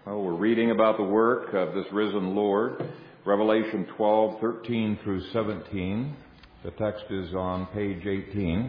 Well, we're reading about the work of this risen Lord, Revelation 12:13 through 17. The text is on page 18.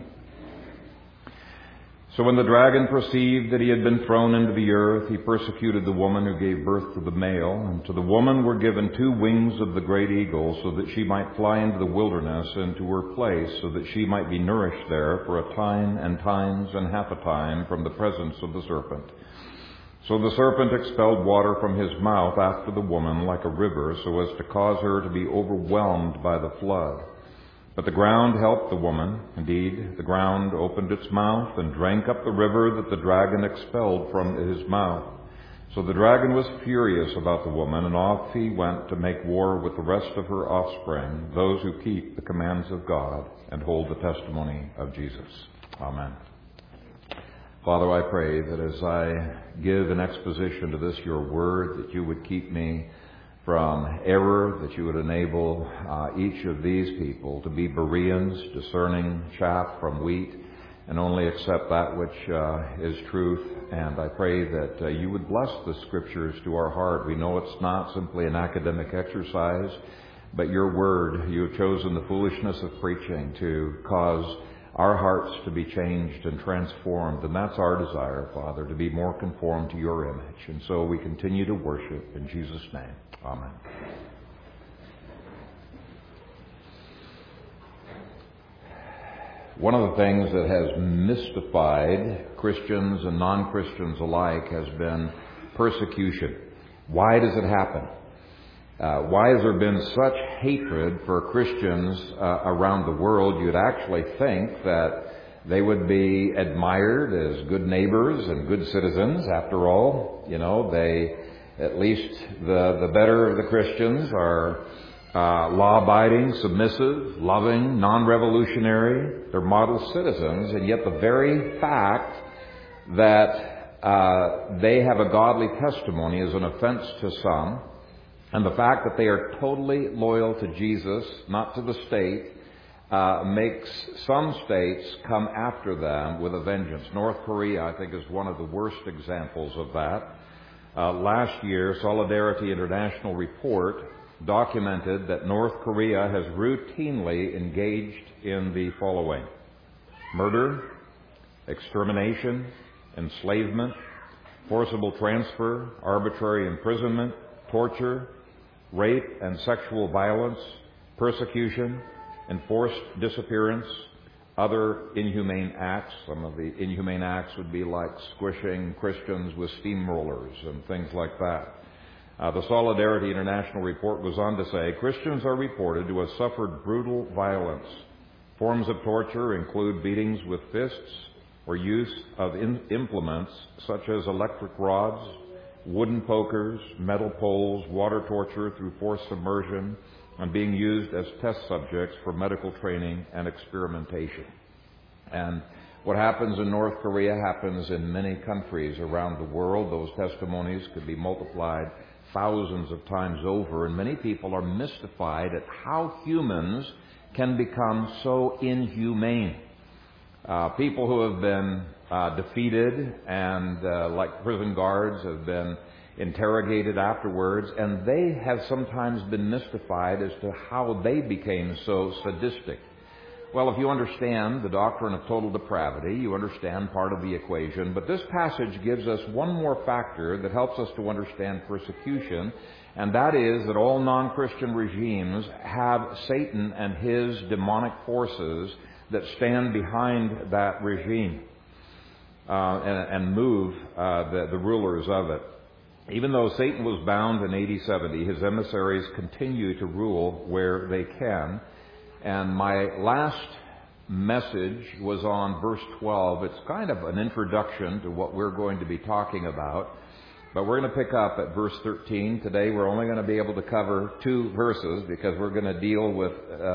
So when the dragon perceived that he had been thrown into the earth, he persecuted the woman who gave birth to the male. And to the woman were given 2 wings of the great eagle, so that she might fly into the wilderness and to her place, so that she might be nourished there for a time and times and half a time from the presence of the serpent. So the serpent expelled water from his mouth after the woman like a river, so as to cause her to be overwhelmed by the flood. But the ground helped the woman. Indeed, the ground opened its mouth and drank up the river that the dragon expelled from his mouth. So the dragon was furious about the woman, and off he went to make war with the rest of her offspring, those who keep the commands of God and hold the testimony of Jesus. Amen. Father, I pray that as I give an exposition to this, your word, that you would keep me from error, that you would enable each of these people to be Bereans, discerning chaff from wheat, and only accept that which is truth. And I pray that you would bless the Scriptures to our heart. We know it's not simply an academic exercise, but your word, you have chosen the foolishness of preaching to cause our hearts to be changed and transformed. And that's our desire, Father, to be more conformed to your image. And so we continue to worship in Jesus' name. Amen. One of the things that has mystified Christians and non-Christians alike has been persecution. Why does it happen? Why has there been such hatred for Christians around the world? You'd actually think that they would be admired as good neighbors and good citizens. After all, they, at least the better of the Christians, are law-abiding, submissive, loving, non-revolutionary. They're model citizens, and yet the very fact that they have a godly testimony is an offense to some. And the fact that they are totally loyal to Jesus, not to the state, makes some states come after them with a vengeance. North Korea, I think, is one of the worst examples of that. Last year, Solidarity International report documented that North Korea has routinely engaged in the following: murder, extermination, enslavement, forcible transfer, arbitrary imprisonment, torture, rape and sexual violence, persecution, enforced disappearance, other inhumane acts. Some of the inhumane acts would be like squishing Christians with steamrollers and things like that. The Solidarity International report goes on to say, Christians are reported to have suffered brutal violence. Forms of torture include beatings with fists or use of implements such as electric rods, wooden pokers, metal poles, water torture through forced submersion, and being used as test subjects for medical training and experimentation. And what happens in North Korea happens in many countries around the world. Those testimonies could be multiplied thousands of times over, and many people are mystified at how humans can become so inhumane. People who have been defeated and like prison guards have been interrogated afterwards, and they have sometimes been mystified as to how they became so sadistic. Well, if you understand the doctrine of total depravity, you understand part of the equation, but this passage gives us one more factor that helps us to understand persecution, and that is that all non-Christian regimes have Satan and his demonic forces that stand behind that regime and move the rulers of it. Even though Satan was bound in AD 70, his emissaries continue to rule where they can. And my last message was on verse 12. It's kind of an introduction to what we're going to be talking about. But we're going to pick up at verse 13. Today we're only going to be able to cover 2 verses because we're going to deal with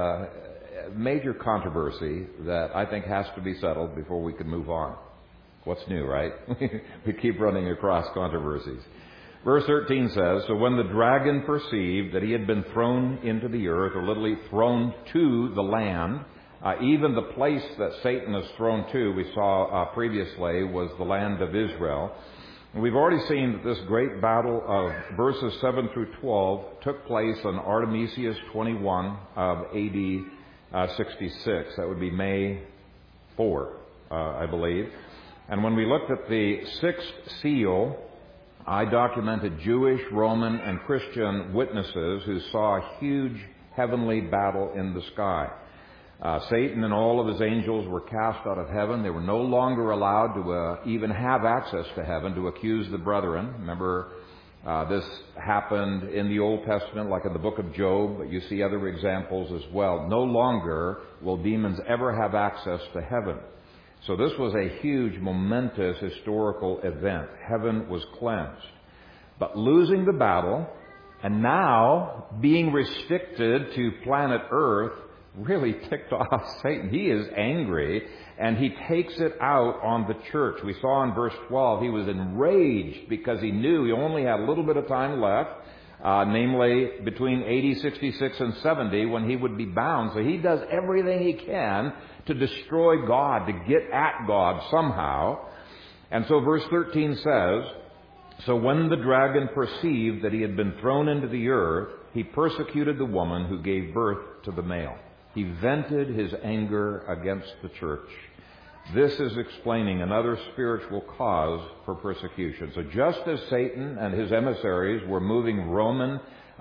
major controversy that I think has to be settled before we can move on. What's new, right? We keep running across controversies. Verse 13 says, So when the dragon perceived that he had been thrown into the earth, or literally thrown to the land, even the place that Satan is thrown to, we saw previously, was the land of Israel. We've already seen that this great battle of verses 7 through 12 took place on Artemisius 21 of AD 66. That would be May 4, I believe. And when we looked at the sixth seal, I documented Jewish, Roman, and Christian witnesses who saw a huge heavenly battle in the sky. Satan and all of his angels were cast out of heaven. They were no longer allowed to even have access to heaven to accuse the brethren. Remember, this happened in the Old Testament, like in the book of Job, but you see other examples as well. No longer will demons ever have access to heaven. So this was a huge, momentous historical event. Heaven was cleansed. But losing the battle, and now being restricted to planet Earth, really ticked off Satan. He is angry, and he takes it out on the church. We saw in verse 12, he was enraged because he knew he only had a little bit of time left, namely between AD 66 and 70, when he would be bound. So he does everything he can to destroy God, to get at God somehow. And so verse 13 says, "So when the dragon perceived that he had been thrown into the earth, he persecuted the woman who gave birth to the male." He vented his anger against the church. This is explaining another spiritual cause for persecution. So just as Satan and his emissaries were moving Roman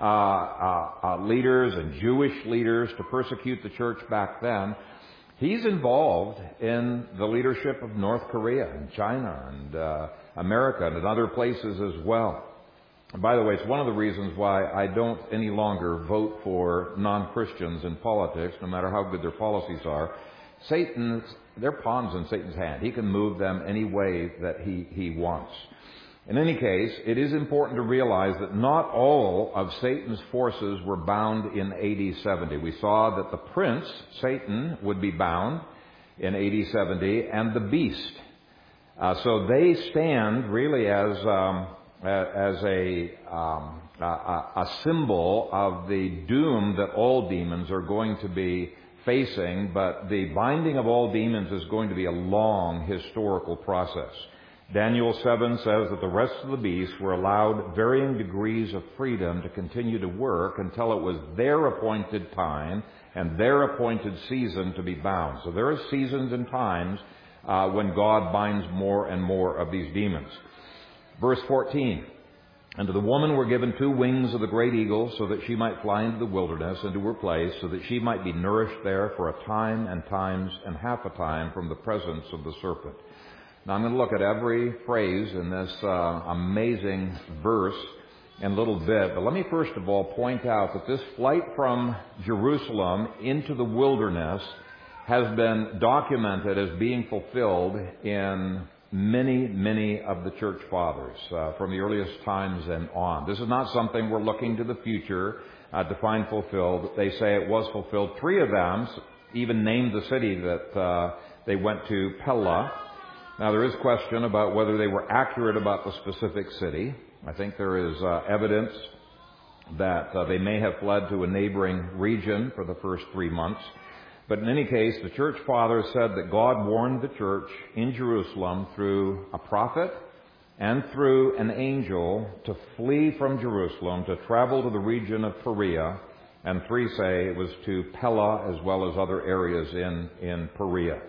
leaders and Jewish leaders to persecute the church back then, he's involved in the leadership of North Korea and China and America and in other places as well. And by the way, it's one of the reasons why I don't any longer vote for non-Christians in politics, no matter how good their policies are. They're pawns in Satan's hand. He can move them any way that he wants. In any case, it is important to realize that not all of Satan's forces were bound in AD 70. We saw that the prince, Satan, would be bound in AD 70, and the beast. So they stand really as a symbol of the doom that all demons are going to be facing, but the binding of all demons is going to be a long historical process. Daniel 7 says that the rest of the beasts were allowed varying degrees of freedom to continue to work until it was their appointed time and their appointed season to be bound. So there are seasons and times when God binds more and more of these demons. Verse 14, "And to the woman were given 2 wings of the great eagle, so that she might fly into the wilderness, into her place, so that she might be nourished there for a time and times and half a time from the presence of the serpent." Now I'm going to look at every phrase in this amazing verse in a little bit, but let me first of all point out that this flight from Jerusalem into the wilderness has been documented as being fulfilled in many of the church fathers from the earliest times and on. This is not something we're looking to the future to find fulfilled. They say it was fulfilled. 3 of them even named the city that they went to, Pella. Now there is question about whether they were accurate about the specific city. I think there is evidence that they may have fled to a neighboring region for the first 3 months. But in any case, the church fathers said that God warned the church in Jerusalem through a prophet and through an angel to flee from Jerusalem, to travel to the region of Perea, and 3 say it was to Pella as well as other areas in Perea.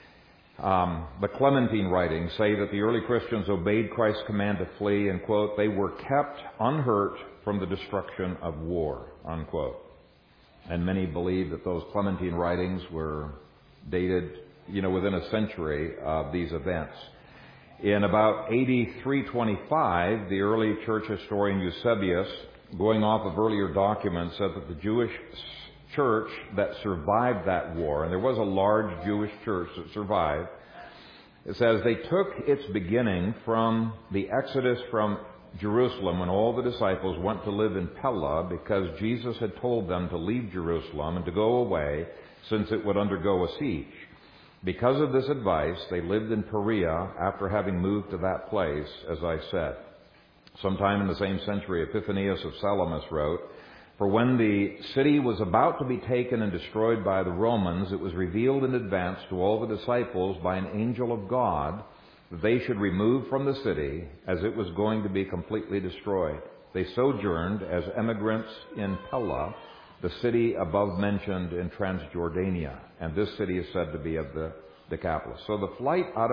The Clementine writings say that the early Christians obeyed Christ's command to flee, and, quote, "they were kept unhurt from the destruction of war," unquote. And many believe that those Clementine writings were dated, within a century of these events. In about AD 325, the early church historian Eusebius, going off of earlier documents, said that the Jewish church that survived that war, and there was a large Jewish church that survived, it says they took its beginning from the exodus from Jerusalem when all the disciples went to live in Pella, because Jesus had told them to leave Jerusalem and to go away since it would undergo a siege. Because of this advice, they lived in Perea after having moved to that place, as I said. Sometime in the same century, Epiphanius of Salamis wrote, "For when the city was about to be taken and destroyed by the Romans, it was revealed in advance to all the disciples by an angel of God that they should remove from the city, as it was going to be completely destroyed. They sojourned as emigrants in Pella, the city above mentioned in Transjordania, and this city is said to be of the Decapolis. So the flight out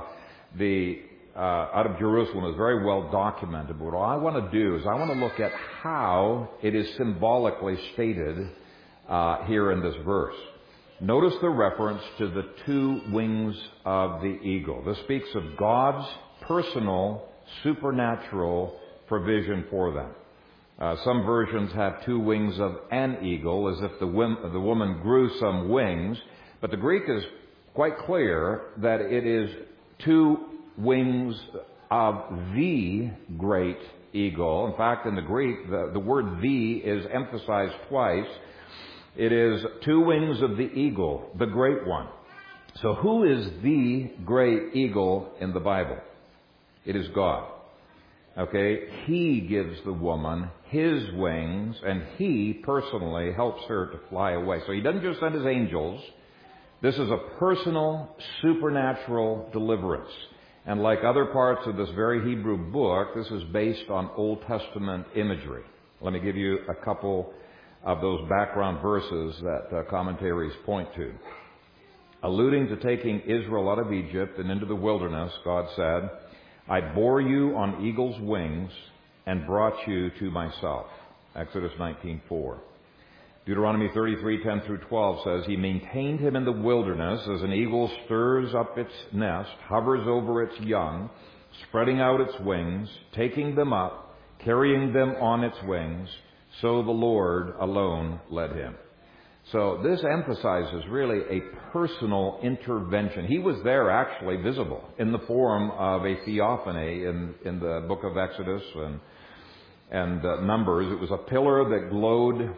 of Jerusalem is very well documented. But what I want to do is I want to look at how it is symbolically stated here in this verse. Notice the reference to the two wings of the eagle. This speaks of God's personal, supernatural provision for them. Some versions have two wings of an eagle, as if the woman grew some wings. But the Greek is quite clear that it is two wings of the great eagle. In fact, in the Greek, the word "the" is emphasized twice. It is two wings of the eagle, the great one. So who is the great eagle in the Bible? It is God. Okay? He gives the woman His wings, and He personally helps her to fly away. So He doesn't just send His angels. This is a personal, supernatural deliverance. And like other parts of this very Hebrew book, this is based on Old Testament imagery. Let me give you a couple of those background verses that commentaries point to. Alluding to taking Israel out of Egypt and into the wilderness, God said, "I bore you on eagle's wings and brought you to myself." Exodus 19:4. Deuteronomy 33:10 through 12 says, "He maintained him in the wilderness as an eagle stirs up its nest, hovers over its young, spreading out its wings, taking them up, carrying them on its wings. So the Lord alone led him." So this emphasizes really a personal intervention. He was there actually visible in the form of a theophany in the book of Exodus and Numbers. It was a pillar that glowed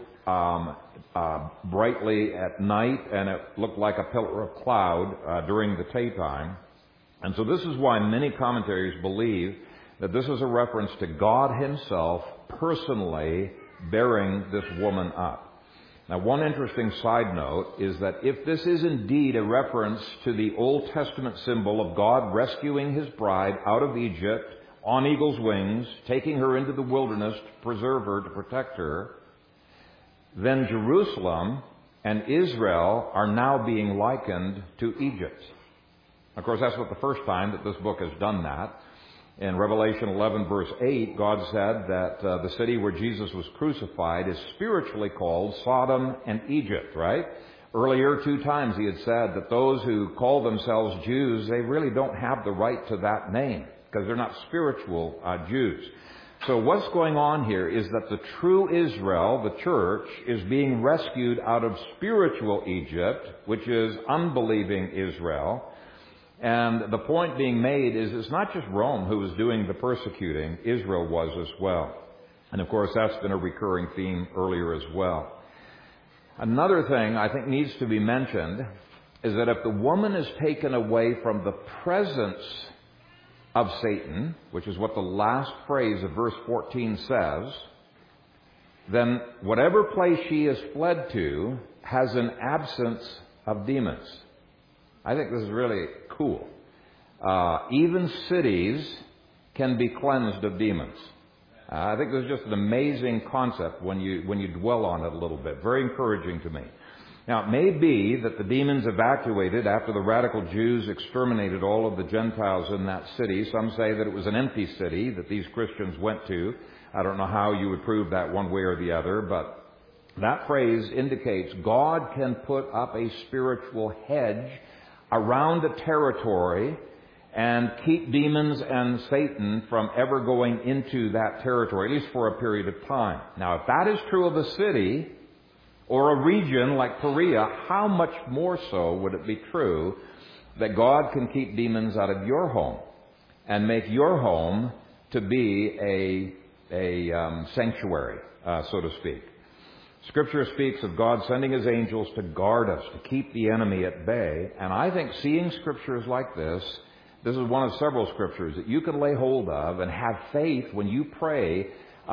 brightly at night, and it looked like a pillar of cloud during the daytime. And so this is why many commentaries believe that this is a reference to God Himself personally bearing this woman up. Now, one interesting side note is that if this is indeed a reference to the Old Testament symbol of God rescuing His bride out of Egypt on eagle's wings, taking her into the wilderness to preserve her, to protect her, then Jerusalem and Israel are now being likened to Egypt. Of course, that's not the first time that this book has done that. In Revelation 11, verse 8, God said that the city where Jesus was crucified is spiritually called Sodom and Egypt, right? Earlier, 2 times He had said that those who call themselves Jews, they really don't have the right to that name because they're not spiritual Jews. So what's going on here is that the true Israel, the church, is being rescued out of spiritual Egypt, which is unbelieving Israel. And the point being made is it's not just Rome who was doing the persecuting, Israel was as well. And of course that's been a recurring theme earlier as well. Another thing I think needs to be mentioned is that if the woman is taken away from the presence of Satan, which is what the last phrase of verse 14 says, then whatever place she is fled to has an absence of demons. I think this is really cool. Even cities can be cleansed of demons. I think this is just an amazing concept when you dwell on it a little bit. Very encouraging to me. Now, it may be that the demons evacuated after the radical Jews exterminated all of the Gentiles in that city. Some say that it was an empty city that these Christians went to. I don't know how you would prove that one way or the other, but that phrase indicates God can put up a spiritual hedge around a territory and keep demons and Satan from ever going into that territory, at least for a period of time. Now, if that is true of a city or a region like Perea, how much more so would it be true that God can keep demons out of your home and make your home to be a sanctuary, so to speak? Scripture speaks of God sending His angels to guard us, to keep the enemy at bay. And I think seeing scriptures like this is one of several scriptures that you can lay hold of and have faith when you pray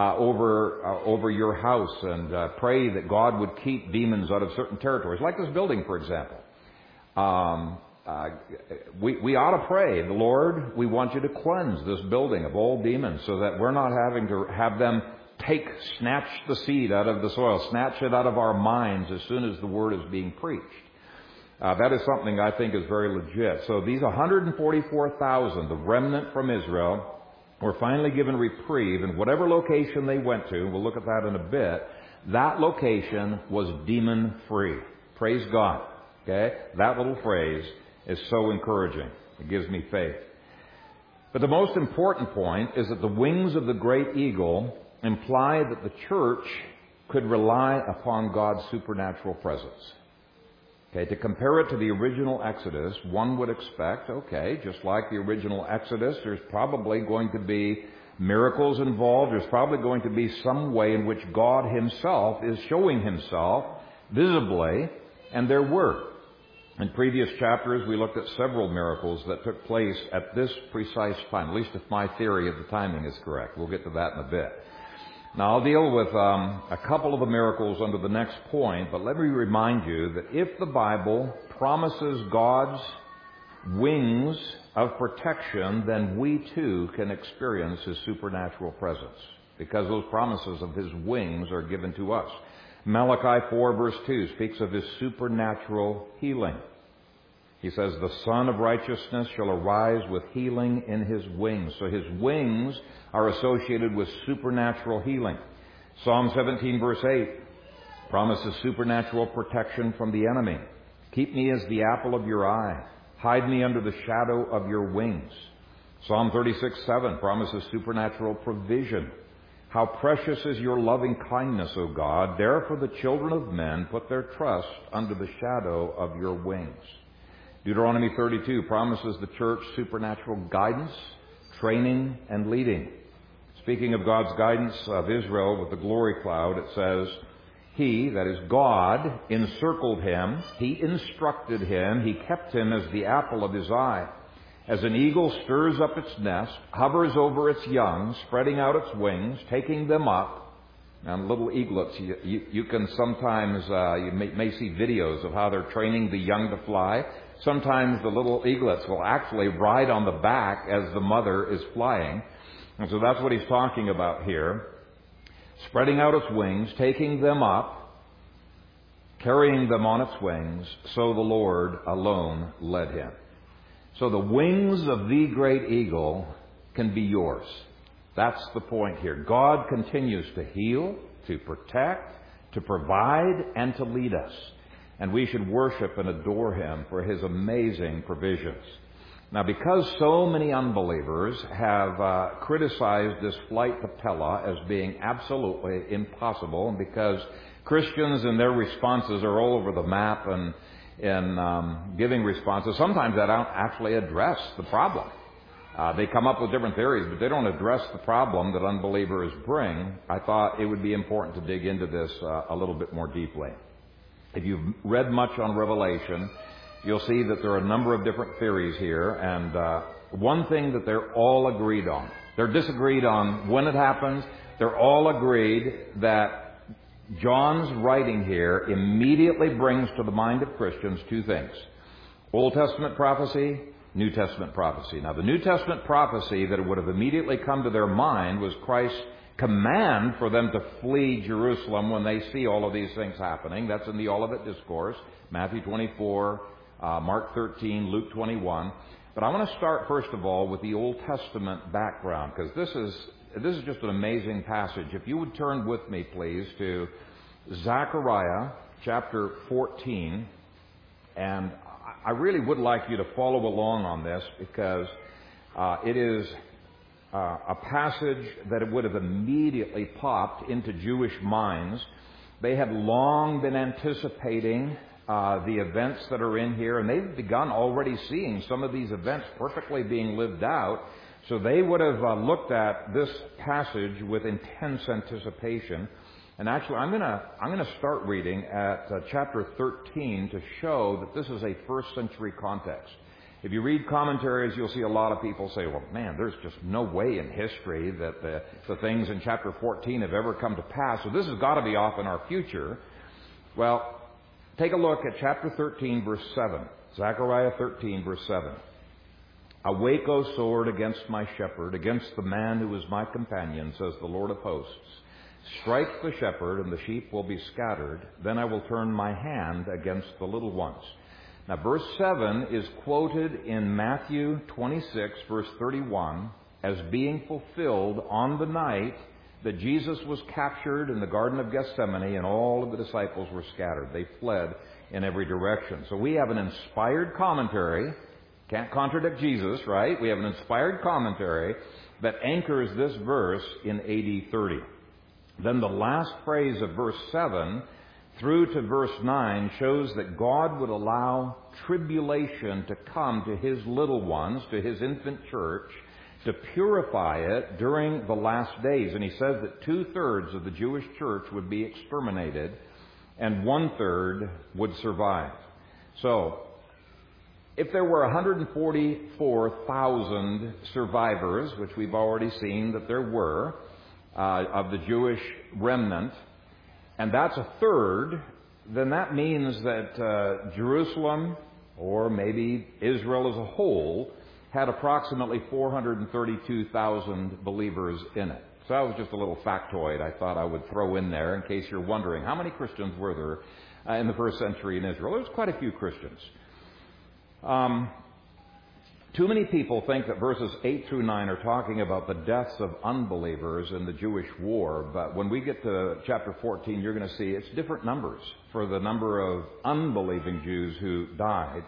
over your house and pray that God would keep demons out of certain territories, like this building, for example. we ought to pray, the Lord, we want you to cleanse this building of all demons so that we're not having to have them snatch the seed out of the soil, snatch it out of our minds as soon as the Word is being preached. That is something I think is very legit. So these 144,000, the remnant from Israel, were finally given reprieve, and whatever location they went to, we'll look at that in a bit, that location was demon-free. Praise God. Okay? That little phrase is so encouraging. It gives me faith. But the most important point is that the wings of the great eagle imply that the church could rely upon God's supernatural presence. Okay, to compare it to the original Exodus, one would expect, okay, just like the original Exodus, there's probably going to be miracles involved. There's probably going to be some way in which God Himself is showing Himself visibly, and there were. In previous chapters, we looked at several miracles that took place at this precise time, at least if my theory of the timing is correct. We'll get to that in a bit. Now, I'll deal with a couple of the miracles under the next point, but let me remind you that if the Bible promises God's wings of protection, then we too can experience His supernatural presence, because those promises of His wings are given to us. Malachi 4 verse 2 speaks of His supernatural healing. He says, the Son of Righteousness shall arise with healing in His wings. So His wings are associated with supernatural healing. Psalm 17 verse 8 promises supernatural protection from the enemy. Keep me as the apple of your eye. Hide me under the shadow of your wings. Psalm 36:7 promises supernatural provision. How precious is your loving kindness, O God. Therefore the children of men put their trust under the shadow of your wings. Deuteronomy 32 promises the church supernatural guidance, training, and leading. Speaking of God's guidance of Israel with the glory cloud, it says, He, that is God, encircled him, He instructed him, He kept him as the apple of His eye. As an eagle stirs up its nest, hovers over its young, spreading out its wings, taking them up. And little eaglets, you can sometimes, you may see videos of how they're training the young to fly. Sometimes the little eaglets will actually ride on the back as the mother is flying. And so that's what He's talking about here. Spreading out its wings, taking them up, carrying them on its wings, so the Lord alone led him. So the wings of the great eagle can be yours. That's the point here. God continues to heal, to protect, to provide, and to lead us. And we should worship and adore Him for His amazing provisions. Now, because so many unbelievers have criticized this flight to Pella as being absolutely impossible, and because Christians in their responses are all over the map and in giving responses, sometimes they don't actually address the problem. They come up with different theories, but they don't address the problem that unbelievers bring. I thought it would be important to dig into this a little bit more deeply. If you've read much on Revelation, you'll see that there are a number of different theories here, and one thing that they're all agreed on. They're disagreed on when it happens. They're all agreed that John's writing here immediately brings to the mind of Christians two things: Old Testament prophecy, New Testament prophecy. Now, the New Testament prophecy that would have immediately come to their mind was Christ's command for them to flee Jerusalem when they see all of these things happening. That's in the Olivet Discourse, Matthew 24, Mark 13, Luke 21. But I want to start, first of all, with the Old Testament background, because this is just an amazing passage. If you would turn with me, please, to Zechariah chapter 14. And I really would like you to follow along on this, because it is a passage that it would have immediately popped into Jewish minds. They had long been anticipating the events that are in here, and they've begun already seeing some of these events perfectly being lived out. So they would have looked at this passage with intense anticipation. And actually, I'm going to start reading at chapter 13 to show that this is a first century context. If you read commentaries, you'll see a lot of people say, well, man, there's just no way in history that the things in chapter 14 have ever come to pass. So this has got to be off in our future. Well, take a look at chapter 13, verse 7. Zechariah 13, verse 7. Awake, O sword, against my shepherd, against the man who is my companion, says the Lord of hosts. Strike the shepherd, and the sheep will be scattered. Then I will turn my hand against the little ones. Now, verse 7 is quoted in Matthew 26, verse 31, as being fulfilled on the night that Jesus was captured in the Garden of Gethsemane and all of the disciples were scattered. They fled in every direction. So we have an inspired commentary. Can't contradict Jesus, right? We have an inspired commentary that anchors this verse in AD 30. Then the last phrase of verse 7 through to verse 9 shows that God would allow tribulation to come to His little ones, to His infant church, to purify it during the last days. And He says that 2/3 of the Jewish church would be exterminated and 1/3 would survive. So, if there were 144,000 survivors, which we've already seen that there were, of the Jewish remnant, and that's 1/3, then that means that Jerusalem, or maybe Israel as a whole, had approximately 432,000 believers in it. So that was just a little factoid I thought I would throw in there in case you're wondering, how many Christians were there in the first century in Israel? There was quite a few Christians. Too many people think that verses 8 through 9 are talking about the deaths of unbelievers in the Jewish war, but when we get to chapter 14, you're going to see it's different numbers for the number of unbelieving Jews who died.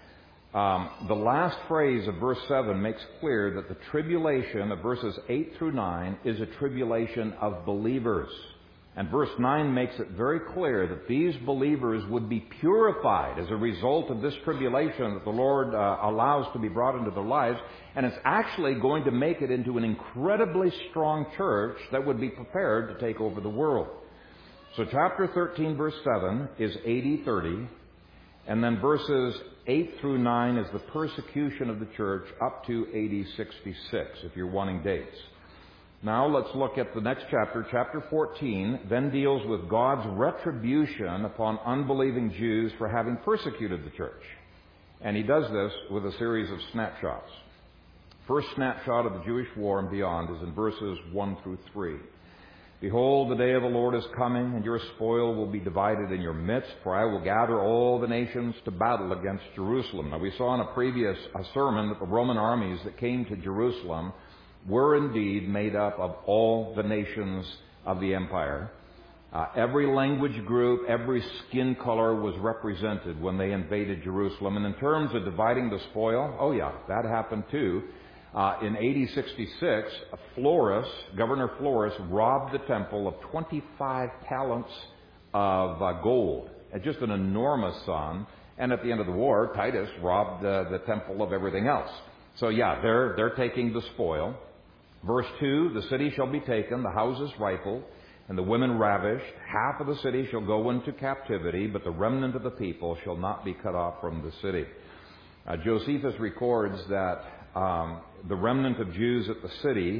The last phrase of verse 7 makes clear that the tribulation of verses 8 through 9 is a tribulation of believers. And verse 9 makes it very clear that these believers would be purified as a result of this tribulation that the Lord allows to be brought into their lives. And it's actually going to make it into an incredibly strong church that would be prepared to take over the world. So chapter 13, verse 7 is AD 30. And then verses 8 through 9 is the persecution of the church up to AD 66, if you're wanting dates. Now let's look at the next chapter. Chapter 14 then deals with God's retribution upon unbelieving Jews for having persecuted the church. And He does this with a series of snapshots. First snapshot of the Jewish war and beyond is in verses 1 through 3. Behold, the day of the Lord is coming, and your spoil will be divided in your midst, for I will gather all the nations to battle against Jerusalem. Now we saw in a previous sermon that the Roman armies that came to Jerusalem were indeed made up of all the nations of the empire. Every language group, every skin color was represented when they invaded Jerusalem. And in terms of dividing the spoil, oh yeah, that happened too. In AD 66, Governor Florus robbed the temple of 25 talents of gold. Just an enormous sum. And at the end of the war, Titus robbed the temple of everything else. So yeah, they're taking the spoil. Verse 2, the city shall be taken, the houses rifled, and the women ravished. Half of the city shall go into captivity, but the remnant of the people shall not be cut off from the city. Josephus records that the remnant of Jews at the city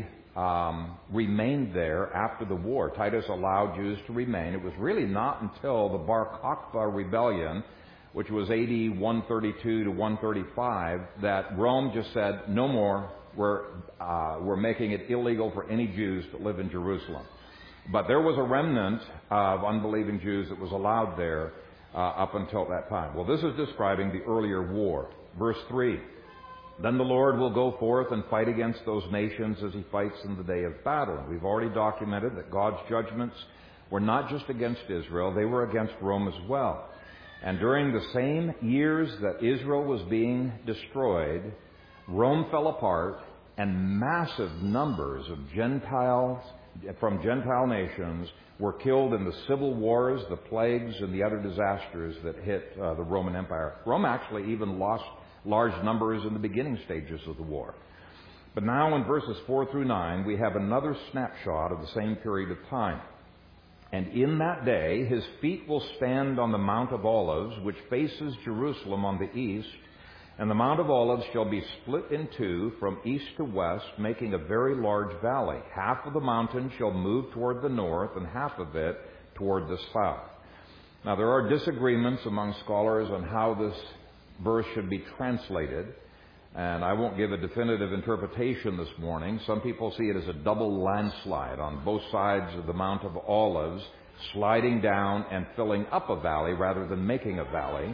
remained there after the war. Titus allowed Jews to remain. It was really not until the Bar Kokhba rebellion, which was AD 132 to 135, that Rome just said, no more. We're making it illegal for any Jews to live in Jerusalem. But there was a remnant of unbelieving Jews that was allowed there up until that time. Well, this is describing the earlier war. Verse 3, then the Lord will go forth and fight against those nations as He fights in the day of battle. And we've already documented that God's judgments were not just against Israel, they were against Rome as well. And during the same years that Israel was being destroyed, Rome fell apart, and massive numbers of Gentiles from Gentile nations were killed in the civil wars, the plagues, and the other disasters that hit the Roman Empire. Rome actually even lost large numbers in the beginning stages of the war. But now in verses 4 through 9, we have another snapshot of the same period of time. And in that day, His feet will stand on the Mount of Olives, which faces Jerusalem on the east, and the Mount of Olives shall be split in two from east to west, making a very large valley. Half of the mountain shall move toward the north, and half of it toward the south. Now, there are disagreements among scholars on how this verse should be translated. And I won't give a definitive interpretation this morning. Some people see it as a double landslide on both sides of the Mount of Olives, sliding down and filling up a valley rather than making a valley.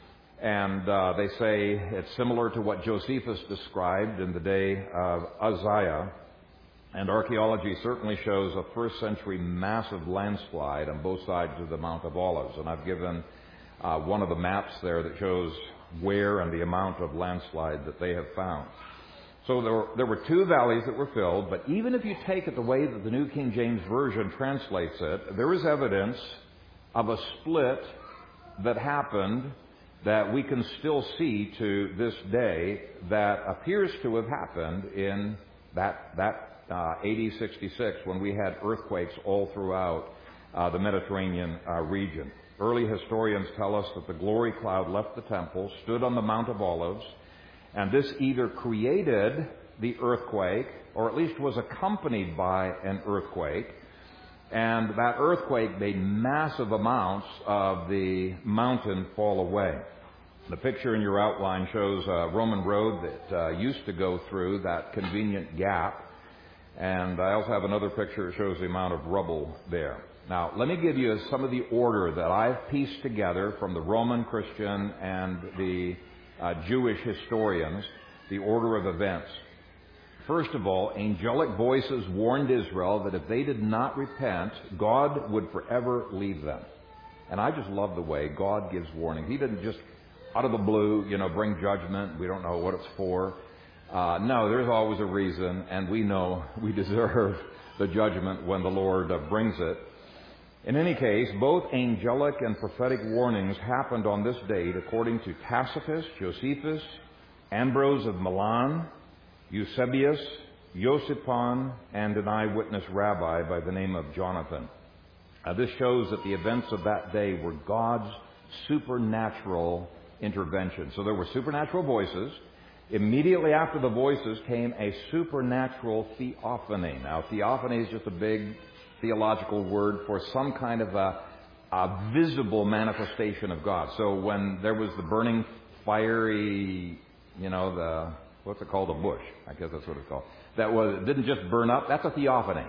And they say it's similar to what Josephus described in the day of Uzziah. And archaeology certainly shows a first century massive landslide on both sides of the Mount of Olives. And I've given one of the maps there that shows where and the amount of landslide that they have found. So there were two valleys that were filled, but even if you take it the way that the New King James Version translates it, there is evidence of a split that happened that we can still see to this day that appears to have happened in that AD 66 when we had earthquakes all throughout the Mediterranean region. Early historians tell us that the glory cloud left the temple, stood on the Mount of Olives, and this either created the earthquake or at least was accompanied by an earthquake. And that earthquake made massive amounts of the mountain fall away. The picture in your outline shows a Roman road that used to go through that convenient gap. And I also have another picture that shows the amount of rubble there. Now, let me give you some of the order that I've pieced together from the Roman Christian and the Jewish historians, the order of events. First of all, angelic voices warned Israel that if they did not repent, God would forever leave them. And I just love the way God gives warning. He didn't just, out of the blue, bring judgment. We don't know what it's for. No, there's always a reason, and we know we deserve the judgment when the Lord brings it. In any case, both angelic and prophetic warnings happened on this date according to Tacitus, Josephus, Ambrose of Milan, Eusebius, Josephon, and an eyewitness rabbi by the name of Jonathan. This shows that the events of that day were God's supernatural intervention. So there were supernatural voices. Immediately after the voices came a supernatural theophany. Now, theophany is just a big theological word for some kind of a visible manifestation of God. So when there was the burning fiery, what's it called? A bush. I guess that's what it's called. It didn't just burn up. That's a theophany.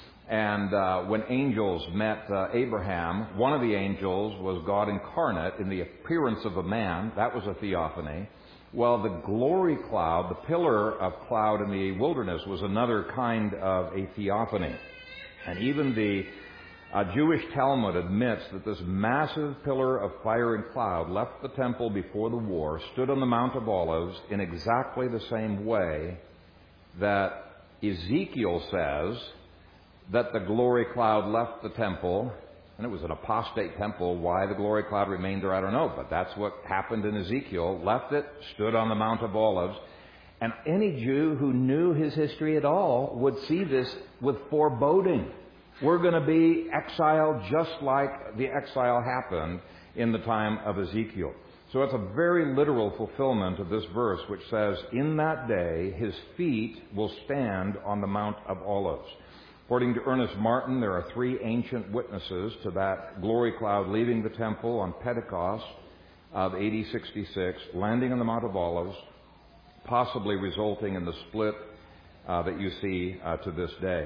And when angels met Abraham, one of the angels was God incarnate in the appearance of a man. That was a theophany. Well, the glory cloud, the pillar of cloud in the wilderness, was another kind of a theophany. And even the Jewish Talmud admits that this massive pillar of fire and cloud left the temple before the war, stood on the Mount of Olives in exactly the same way that Ezekiel says that the glory cloud left the temple, and it was an apostate temple. Why the glory cloud remained there, I don't know, but that's what happened in Ezekiel. Left it, stood on the Mount of Olives. And any Jew who knew his history at all would see this with foreboding. We're going to be exiled just like the exile happened in the time of Ezekiel. So it's a very literal fulfillment of this verse, which says, in that day his feet will stand on the Mount of Olives. According to Ernest Martin, there are three ancient witnesses to that glory cloud leaving the temple on Pentecost of AD 66, landing on the Mount of Olives, possibly resulting in the split that you see to this day.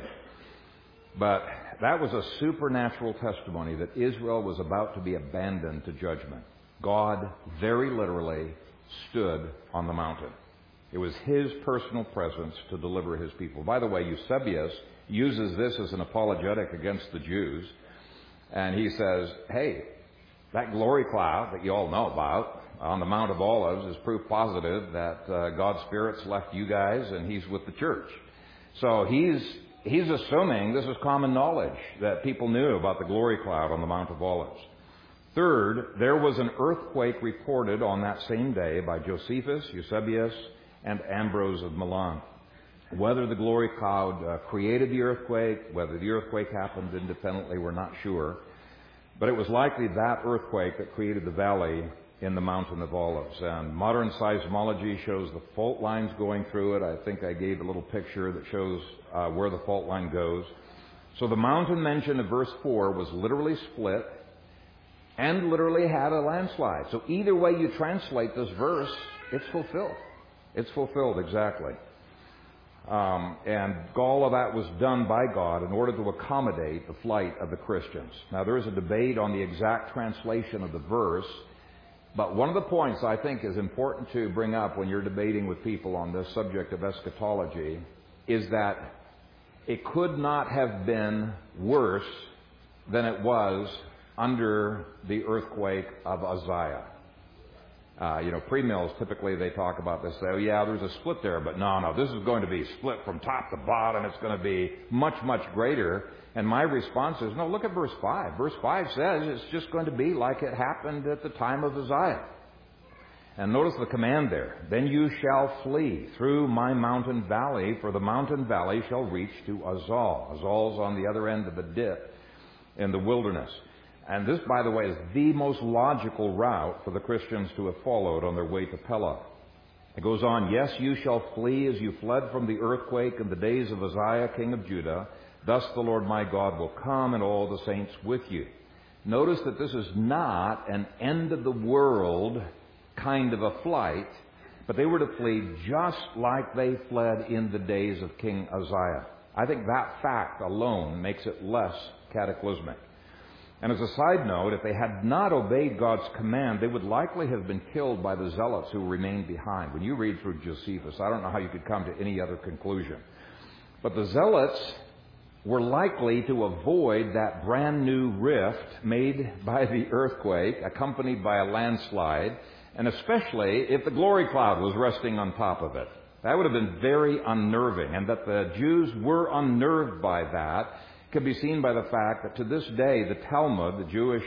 But that was a supernatural testimony that Israel was about to be abandoned to judgment. God very literally stood on the mountain. It was His personal presence to deliver His people. By the way, Eusebius uses this as an apologetic against the Jews. And he says, hey, that glory cloud that you all know about on the Mount of Olives is proof positive that God's Spirit's left you guys and He's with the church. So he's assuming this is common knowledge that people knew about the glory cloud on the Mount of Olives. Third, there was an earthquake reported on that same day by Josephus, Eusebius, and Ambrose of Milan. Whether the glory cloud created the earthquake, whether the earthquake happened independently, we're not sure. But it was likely that earthquake that created the valley in the Mountain of Olives. And modern seismology shows the fault lines going through it. I think I gave a little picture that shows where the fault line goes. So the mountain mentioned in verse 4 was literally split. and literally had a landslide. So either way you translate this verse, it's fulfilled. It's fulfilled exactly. And all of that was done by God in order to accommodate the flight of the Christians. Now, there is a debate on the exact translation of the verse, but one of the points I think is important to bring up when you're debating with people on this subject of eschatology is that it could not have been worse than it was under the earthquake of Uzziah. Pre-mills, typically they talk about this, say, oh yeah, there's a split there, but no, this is going to be split from top to bottom. It's going to be much, much greater. And my response is, no, look at verse 5. Verse 5 says it's just going to be like it happened at the time of Uzziah. And notice the command there. Then you shall flee through my mountain valley, for the mountain valley shall reach to Azal. Azal's on the other end of the dip in the wilderness. And this, by the way, is the most logical route for the Christians to have followed on their way to Pella. It goes on, yes, you shall flee as you fled from the earthquake in the days of Uzziah, king of Judah. Thus the Lord my God will come and all the saints with you. Notice that this is not an end of the world kind of a flight, but they were to flee just like they fled in the days of King Uzziah. I think that fact alone makes it less cataclysmic. And as a side note, if they had not obeyed God's command, they would likely have been killed by the zealots who remained behind. When you read through Josephus, I don't know how you could come to any other conclusion. But the zealots were likely to avoid that brand new rift made by the earthquake, accompanied by a landslide, and especially if the glory cloud was resting on top of it. That would have been very unnerving, and that the Jews were unnerved by that can be seen by the fact that to this day, the Talmud, the Jewish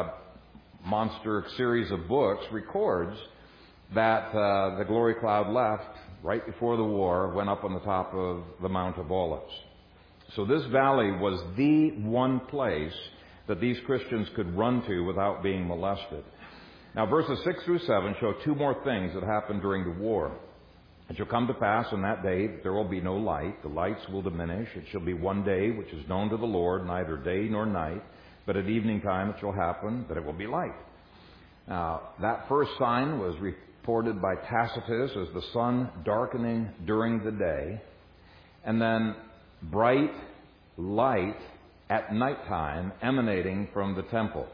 monster series of books, records that the glory cloud left right before the war, went up on the top of the Mount of Olives. So this valley was the one place that these Christians could run to without being molested. Now, verses 6 through 7 show two more things that happened during the war. It shall come to pass on that day that there will be no light. The lights will diminish. It shall be one day which is known to the Lord, neither day nor night. But at evening time it shall happen that it will be light. Now, that first sign was reported by Tacitus as the sun darkening during the day, and then bright light at nighttime emanating from the temple.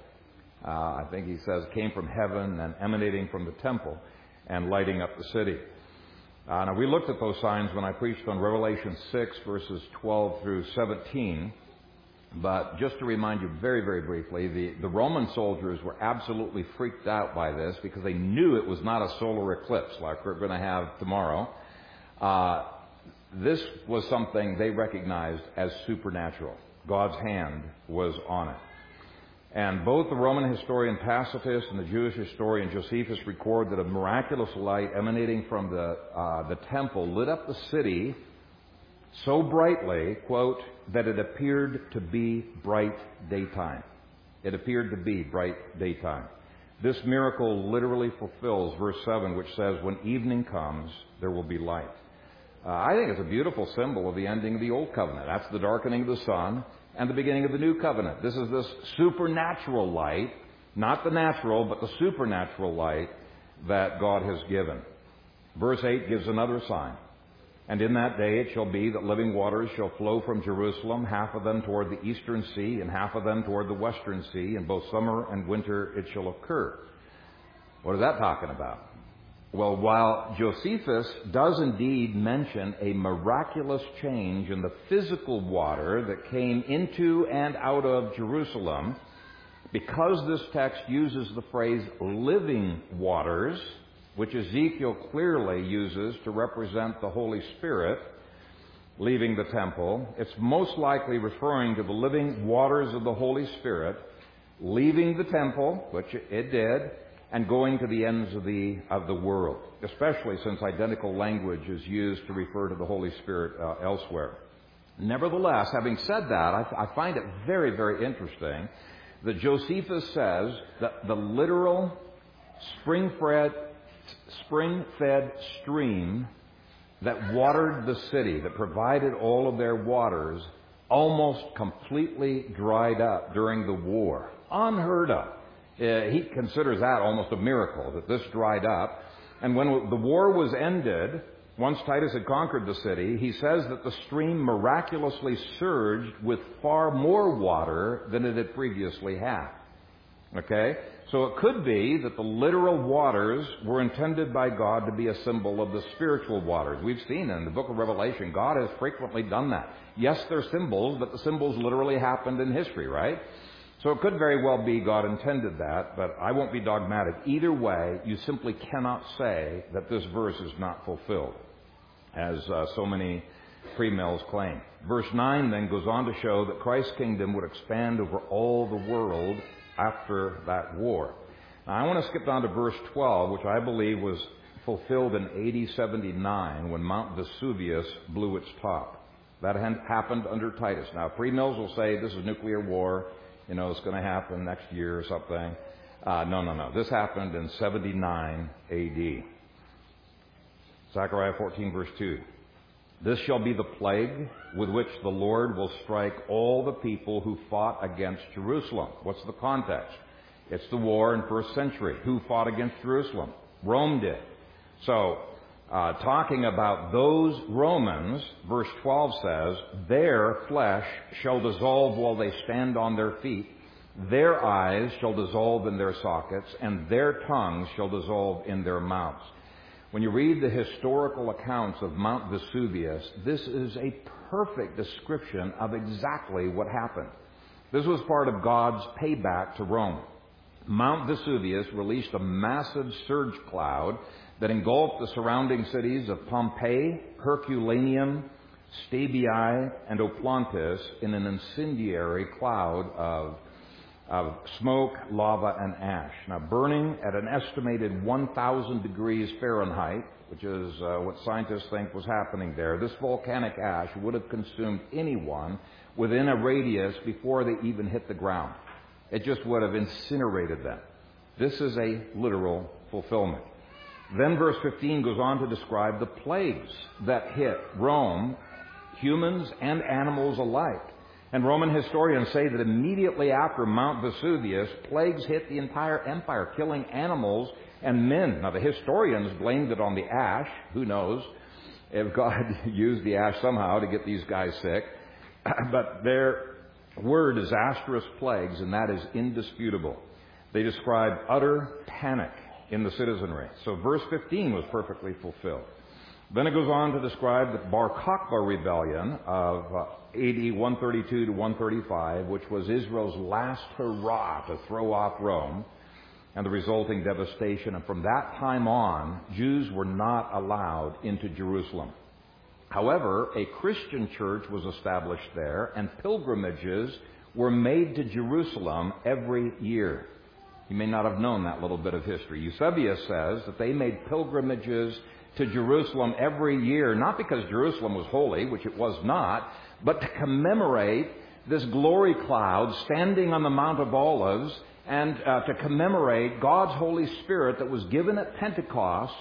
I think he says came from heaven and emanating from the temple and lighting up the city. Now, we looked at those signs when I preached on Revelation 6, verses 12 through 17. But just to remind you very, very briefly, the Roman soldiers were absolutely freaked out by this because they knew it was not a solar eclipse like we're going to have tomorrow. This was something they recognized as supernatural. God's hand was on it. And both the Roman historian Tacitus and the Jewish historian Josephus record that a miraculous light emanating from the temple lit up the city so brightly, quote, that it appeared to be bright daytime. It appeared to be bright daytime. This miracle literally fulfills verse 7, which says, when evening comes, there will be light. I think it's a beautiful symbol of the ending of the Old Covenant. That's the darkening of the sun and the beginning of the New Covenant. This is this supernatural light, not the natural, but the supernatural light that God has given. Verse 8 gives another sign. And in that day it shall be that living waters shall flow from Jerusalem, half of them toward the eastern sea, and half of them toward the western sea, and both summer and winter it shall occur. What is that talking about? Well, while Josephus does indeed mention a miraculous change in the physical water that came into and out of Jerusalem, because this text uses the phrase living waters, which Ezekiel clearly uses to represent the Holy Spirit leaving the temple, it's most likely referring to the living waters of the Holy Spirit leaving the temple, which it did, and going to the ends of the world, especially since identical language is used to refer to the Holy Spirit elsewhere. Nevertheless, having said that, I find it very, very interesting that Josephus says that the literal spring-fed stream that watered the city, that provided all of their waters, almost completely dried up during the war. Unheard of. He considers that almost a miracle, that this dried up. And when the war was ended, once Titus had conquered the city, he says that the stream miraculously surged with far more water than it had previously had. Okay? So it could be that the literal waters were intended by God to be a symbol of the spiritual waters. We've seen in the book of Revelation, God has frequently done that. Yes, they're symbols, but the symbols literally happened in history, right? So it could very well be God intended that, but I won't be dogmatic. Either way, you simply cannot say that this verse is not fulfilled, as so many premills claim. Verse 9 then goes on to show that Christ's kingdom would expand over all the world after that war. Now, I want to skip down to verse 12, which I believe was fulfilled in AD 79 when Mount Vesuvius blew its top. That happened under Titus. Now, premills will say this is nuclear war. It's going to happen next year or something. No. This happened in 79 AD. Zechariah 14, verse 2. This shall be the plague with which the Lord will strike all the people who fought against Jerusalem. What's the context? It's the war in first century. Who fought against Jerusalem? Rome did. So, talking about those Romans, verse 12 says, their flesh shall dissolve while they stand on their feet. Their eyes shall dissolve in their sockets, and their tongues shall dissolve in their mouths. When you read the historical accounts of Mount Vesuvius, this is a perfect description of exactly what happened. This was part of God's payback to Rome. Mount Vesuvius released a massive surge cloud that engulfed the surrounding cities of Pompeii, Herculaneum, Stabiae, and Oplontis in an incendiary cloud of smoke, lava, and ash. Now, burning at an estimated 1,000 degrees Fahrenheit, which is what scientists think was happening there, this volcanic ash would have consumed anyone within a radius before they even hit the ground. It just would have incinerated them. This is a literal fulfillment. Then verse 15 goes on to describe the plagues that hit Rome, humans and animals alike. And Roman historians say that immediately after Mount Vesuvius, plagues hit the entire empire, killing animals and men. Now, the historians blamed it on the ash. Who knows if God used the ash somehow to get these guys sick. But there were disastrous plagues, and that is indisputable. They describe utter panic in the citizenry. So verse 15 was perfectly fulfilled. Then it goes on to describe the Bar Kokhba rebellion of AD 132 to 135, which was Israel's last hurrah to throw off Rome, and the resulting devastation. And from that time on, Jews were not allowed into Jerusalem. However, a Christian church was established there, and pilgrimages were made to Jerusalem every year. You may not have known that little bit of history. Eusebius says that they made pilgrimages to Jerusalem every year, not because Jerusalem was holy, which it was not, but to commemorate this glory cloud standing on the Mount of Olives, and to commemorate God's Holy Spirit that was given at Pentecost.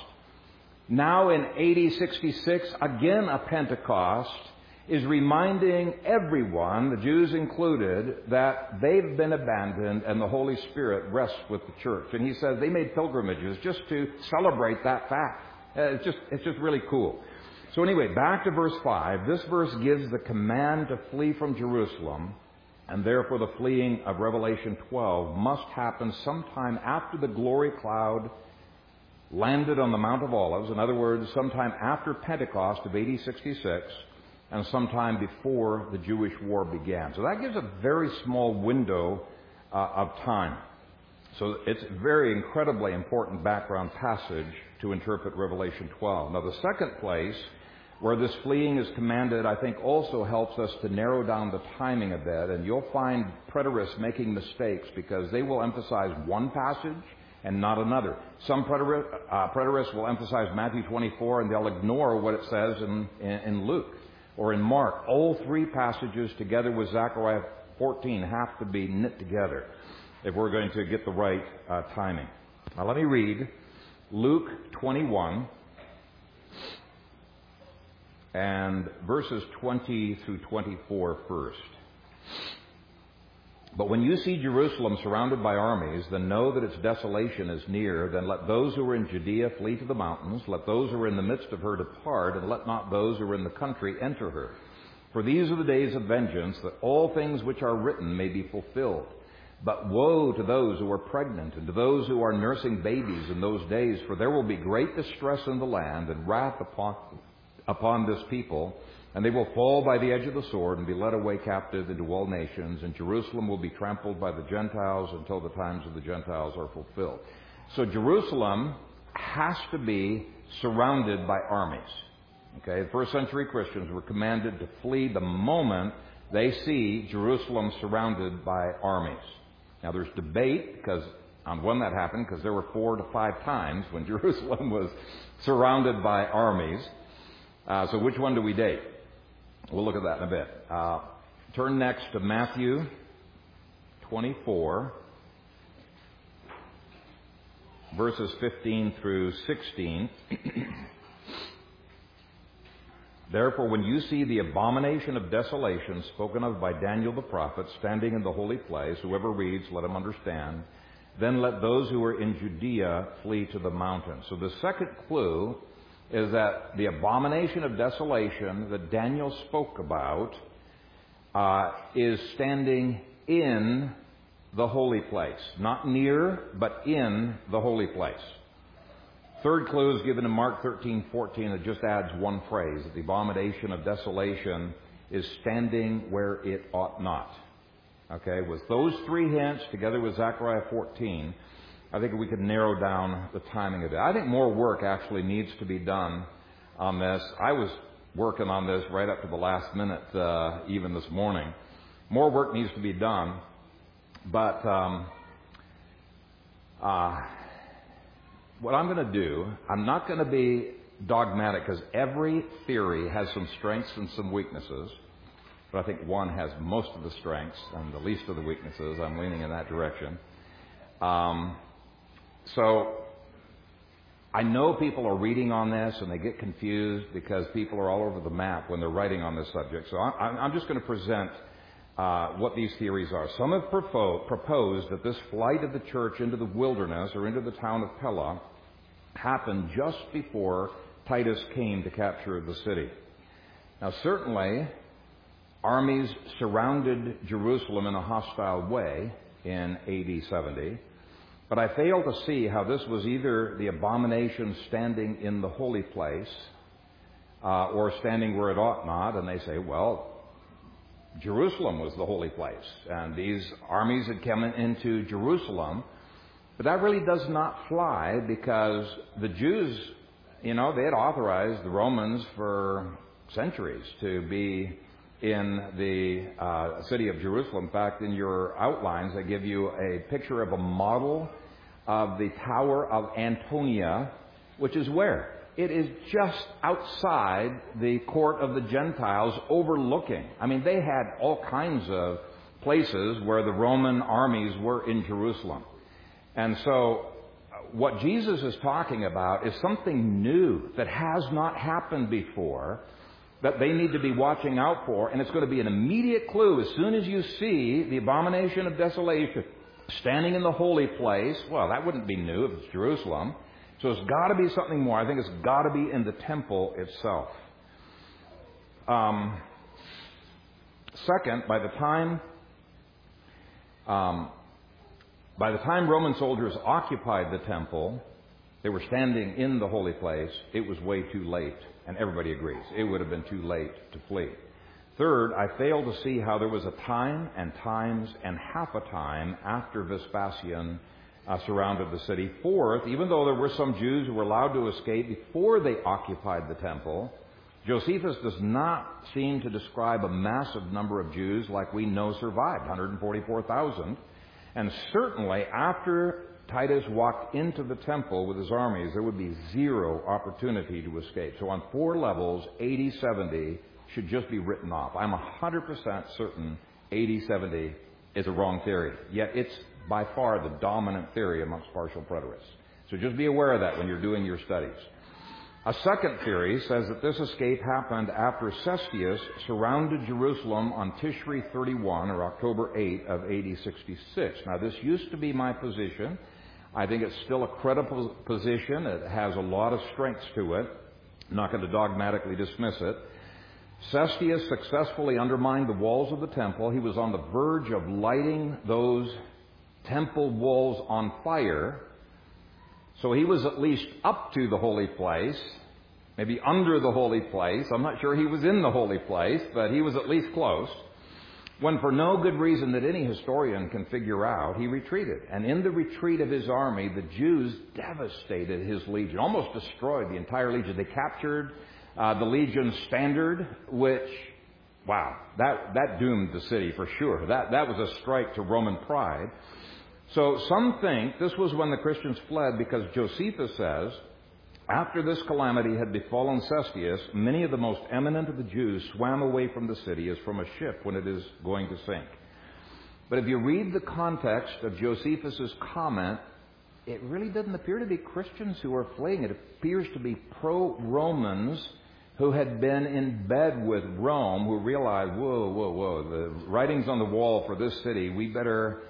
Now in AD 66, again a Pentecost, is reminding everyone, the Jews included, that they've been abandoned and the Holy Spirit rests with the church. And he says they made pilgrimages just to celebrate that fact. It's just really cool. So anyway, back to verse 5. This verse gives the command to flee from Jerusalem, and therefore the fleeing of Revelation 12 must happen sometime after the glory cloud landed on the Mount of Olives. In other words, sometime after Pentecost of AD 66, and sometime before the Jewish war began. So that gives a very small window of time. So it's a very incredibly important background passage to interpret Revelation 12. Now, the second place where this fleeing is commanded, I think, also helps us to narrow down the timing a bit. And you'll find preterists making mistakes because they will emphasize one passage and not another. Some preterists will emphasize Matthew 24 and they'll ignore what it says in Luke or in Mark. All three passages together with Zechariah 14 have to be knit together if we're going to get the right timing. Now let me read Luke 21 and verses 20 through 24 first. But when you see Jerusalem surrounded by armies, then know that its desolation is near. Then let those who are in Judea flee to the mountains. Let those who are in the midst of her depart, and let not those who are in the country enter her. For these are the days of vengeance, that all things which are written may be fulfilled. But woe to those who are pregnant, and to those who are nursing babies in those days, for there will be great distress in the land, and wrath upon this people, and they will fall by the edge of the sword, and be led away captive into all nations, and Jerusalem will be trampled by the Gentiles until the times of the Gentiles are fulfilled. So Jerusalem has to be surrounded by armies. Okay, the first century Christians were commanded to flee the moment they see Jerusalem surrounded by armies. Now there's debate because on when that happened, because there were 4 to 5 times when Jerusalem was surrounded by armies. So which one do we date? We'll look at that in a bit. Turn next to Matthew 24, verses 15 through 16. Therefore, when you see the abomination of desolation spoken of by Daniel the prophet standing in the holy place, whoever reads, let him understand. Then let those who are in Judea flee to the mountains. So the second clue is that the abomination of desolation that Daniel spoke about is standing in the holy place. Not near, but in the holy place. Third clue is given in Mark 13:14. It just adds one phrase, that the abomination of desolation is standing where it ought not. Okay, with those 3 hints together with Zechariah 14, I think we could narrow down the timing of it. I think more work actually needs to be done on this. I was working on this right up to the last minute, even this morning. More work needs to be done, but what I'm going to do, I'm not going to be dogmatic because every theory has some strengths and some weaknesses. But I think one has most of the strengths and the least of the weaknesses. I'm leaning in that direction. So I know people are reading on this and they get confused because people are all over the map when they're writing on this subject. So I'm just going to present what these theories are. Some have proposed that this flight of the church into the wilderness or into the town of Pella happened just before Titus came to capture the city. Now, certainly, armies surrounded Jerusalem in a hostile way in AD 70, but I fail to see how this was either the abomination standing in the holy place or standing where it ought not, and they say, well, Jerusalem was the holy place, and these armies had come into Jerusalem. But that really does not fly because the Jews, they had authorized the Romans for centuries to be in the city of Jerusalem. In fact, in your outlines, I give you a picture of a model of the Tower of Antonia, which is where? It is just outside the court of the Gentiles overlooking. I mean, they had all kinds of places where the Roman armies were in Jerusalem. And so what Jesus is talking about is something new that has not happened before that they need to be watching out for. And it's going to be an immediate clue as soon as you see the abomination of desolation standing in the holy place. Well, that wouldn't be new if it's Jerusalem. So it's got to be something more. I think it's got to be in the temple itself. Second, by the time Roman soldiers occupied the temple, they were standing in the holy place. It was way too late, and everybody agrees. It would have been too late to flee. Third, I fail to see how there was a time and times and half a time after Vespasian surrounded the city. Fourth, even though there were some Jews who were allowed to escape before they occupied the temple, Josephus does not seem to describe a massive number of Jews like we know survived, 144,000. And certainly after Titus walked into the temple with his armies, there would be zero opportunity to escape. So on 4 levels, AD 70 should just be written off. I'm 100% certain AD 70 is a wrong theory. Yet it's by far the dominant theory amongst partial preterists. So just be aware of that when you're doing your studies. A second theory says that this escape happened after Cestius surrounded Jerusalem on Tishri 31, or October 8 of AD 66. Now, this used to be my position. I think it's still a credible position. It has a lot of strengths to it. I'm not going to dogmatically dismiss it. Cestius successfully undermined the walls of the temple. He was on the verge of lighting those temple walls on fire. So he was at least up to the holy place, maybe under the holy place. I'm not sure he was in the holy place, but he was at least close. When for no good reason that any historian can figure out, he retreated. And in the retreat of his army, the Jews devastated his legion, almost destroyed the entire legion. They captured the legion's standard, which, wow, that doomed the city for sure. That was a strike to Roman pride. So some think this was when the Christians fled because Josephus says, after this calamity had befallen Cestius, many of the most eminent of the Jews swam away from the city as from a ship when it is going to sink. But if you read the context of Josephus's comment, it really doesn't appear to be Christians who are fleeing. It appears to be pro-Romans who had been in bed with Rome, who realized, whoa, the writing's on the wall for this city. We better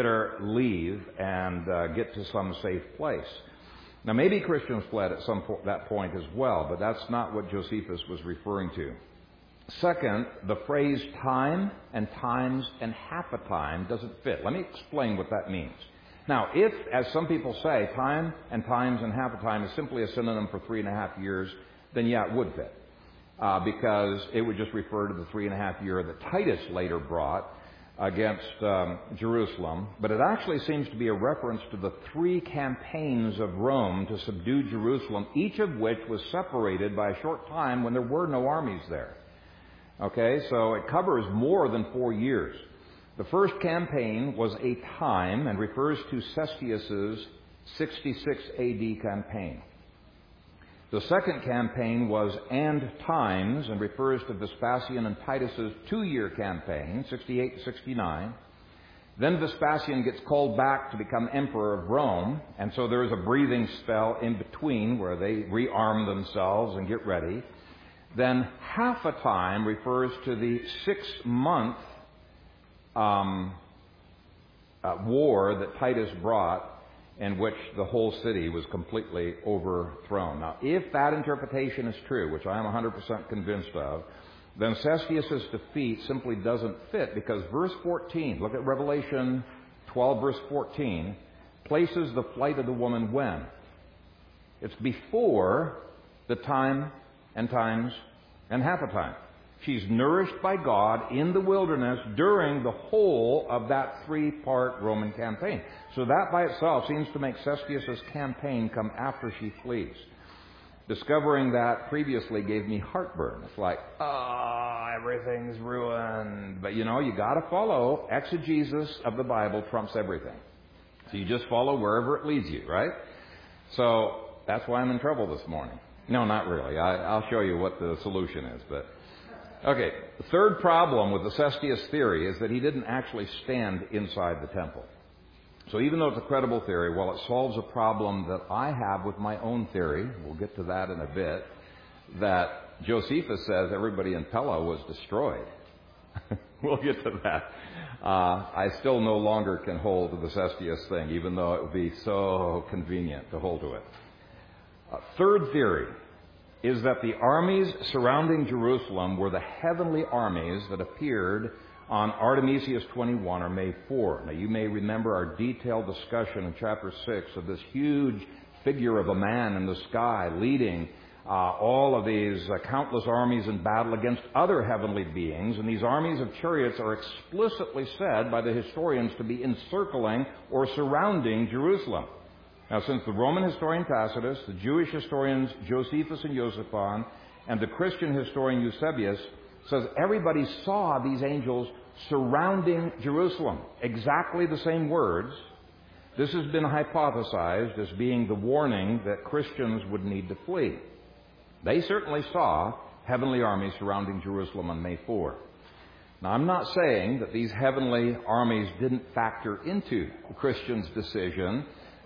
leave and get to some safe place. Now, maybe Christians fled at that point as well, but that's not what Josephus was referring to. Second, the phrase time and times and half a time doesn't fit. Let me explain what that means. Now, if, as some people say, time and times and half a time is simply a synonym for 3.5 years, then yeah, it would fit. Because it would just refer to the 3.5 year that Titus later brought against Jerusalem. But it actually seems to be a reference to the 3 campaigns of Rome to subdue Jerusalem, each of which was separated by a short time when there were no armies there. Okay, so it covers more than 4 years. The first campaign was a time and refers to Cestius's 66 AD campaign. The second campaign was and times and refers to Vespasian and Titus's 2-year campaign, 68 to 69. Then Vespasian gets called back to become emperor of Rome, and so there is a breathing spell in between where they rearm themselves and get ready. Then half a time refers to the 6-month war that Titus brought, in which the whole city was completely overthrown. Now, if that interpretation is true, which I am 100% convinced of, then Cestius's defeat simply doesn't fit, because verse 14, look at Revelation 12, verse 14, places the flight of the woman when? It's before the time and times and half a time. She's nourished by God in the wilderness during the whole of that 3-part Roman campaign. So that by itself seems to make Cestius's campaign come after she flees. Discovering that previously gave me heartburn. It's like, everything's ruined. But you got to follow exegesis of the Bible trumps everything. So you just follow wherever it leads you, right? So that's why I'm in trouble this morning. No, not really. I'll show you what the solution is, but... Okay, the third problem with the Cestius theory is that he didn't actually stand inside the temple. So even though it's a credible theory, well, it solves a problem that I have with my own theory. We'll get to that in a bit. That Josephus says everybody in Pella was destroyed. We'll get to that. I still no longer can hold to the Cestius thing, even though it would be so convenient to hold to it. Third theory is that the armies surrounding Jerusalem were the heavenly armies that appeared on Artemisius 21 or May 4. Now, you may remember our detailed discussion in chapter 6 of this huge figure of a man in the sky leading all of these countless armies in battle against other heavenly beings. And these armies of chariots are explicitly said by the historians to be encircling or surrounding Jerusalem. Now, since the Roman historian Tacitus, the Jewish historians Josephus and Josephon, and the Christian historian Eusebius says everybody saw these angels surrounding Jerusalem, exactly the same words, this has been hypothesized as being the warning that Christians would need to flee. They certainly saw heavenly armies surrounding Jerusalem on May 4. Now, I'm not saying that these heavenly armies didn't factor into the Christians' decision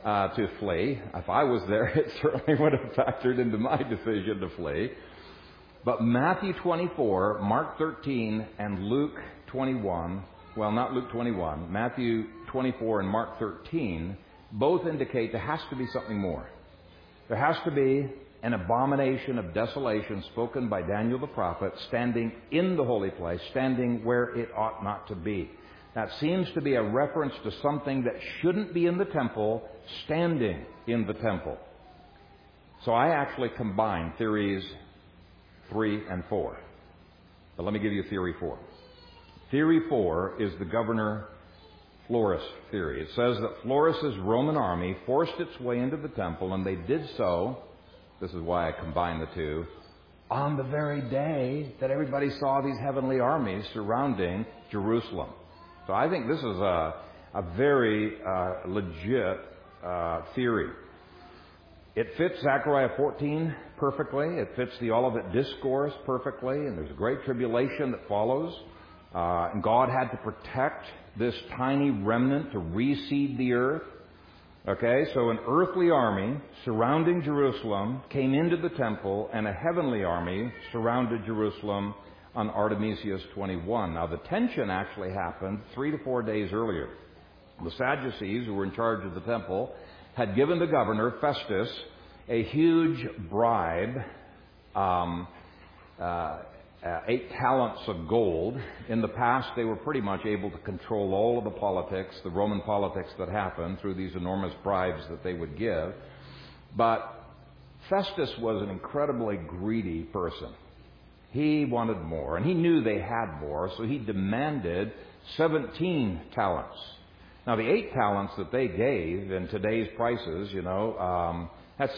to flee. If I was there, it certainly would have factored into my decision to flee. But Matthew 24, Mark 13, and Luke 21, well, not Luke 21, Matthew 24 and Mark 13, both indicate there has to be something more. There has to be an abomination of desolation spoken by Daniel the prophet, standing in the holy place, standing where it ought not to be. That seems to be a reference to something that shouldn't be in the temple, standing in the temple. So I actually combine theories 3 and 4. But let me give you theory 4. Theory 4 is the Governor Florus theory. It says that Florus's Roman army forced its way into the temple, and they did so, this is why I combine the two, on the very day that everybody saw these heavenly armies surrounding Jerusalem. So I think this is a very legit theory. It fits Zechariah 14 perfectly. It fits the Olivet Discourse perfectly, and there's a great tribulation that follows. And God had to protect this tiny remnant to reseed the earth. Okay, so an earthly army surrounding Jerusalem came into the temple, and a heavenly army surrounded Jerusalem on Artemisius 21. Now, the tension actually happened 3 to 4 days earlier. The Sadducees, who were in charge of the temple, had given the governor, Festus, a huge bribe, 8 talents of gold. In the past, they were pretty much able to control all of the politics, the Roman politics that happened through these enormous bribes that they would give. But Festus was an incredibly greedy person. He wanted more, and he knew they had more, so he demanded 17 talents. Now, the 8 talents that they gave in today's prices, that's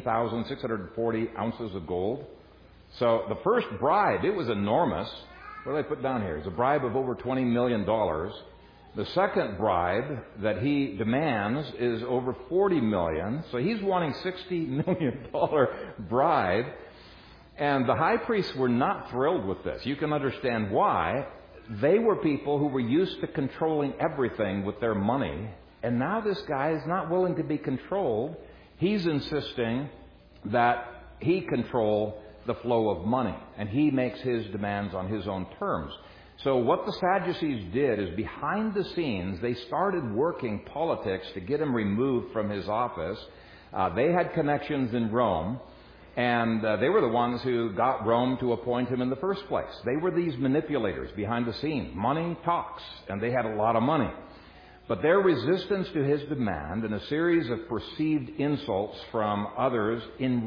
16,640 ounces of gold. So the first bribe, it was enormous. What do they put down here? It's a bribe of over $20 million. The second bribe that he demands is over $40 million. So he's wanting $60 million bribe. And the high priests were not thrilled with this. You can understand why. They were people who were used to controlling everything with their money. And now this guy is not willing to be controlled. He's insisting that he control the flow of money, and he makes his demands on his own terms. So what the Sadducees did is, behind the scenes, they started working politics to get him removed from his office. They had connections in Rome, and they were the ones who got Rome to appoint him in the first place. They were these manipulators behind the scenes. Money talks, and they had a lot of money. But their resistance to his demand and a series of perceived insults from others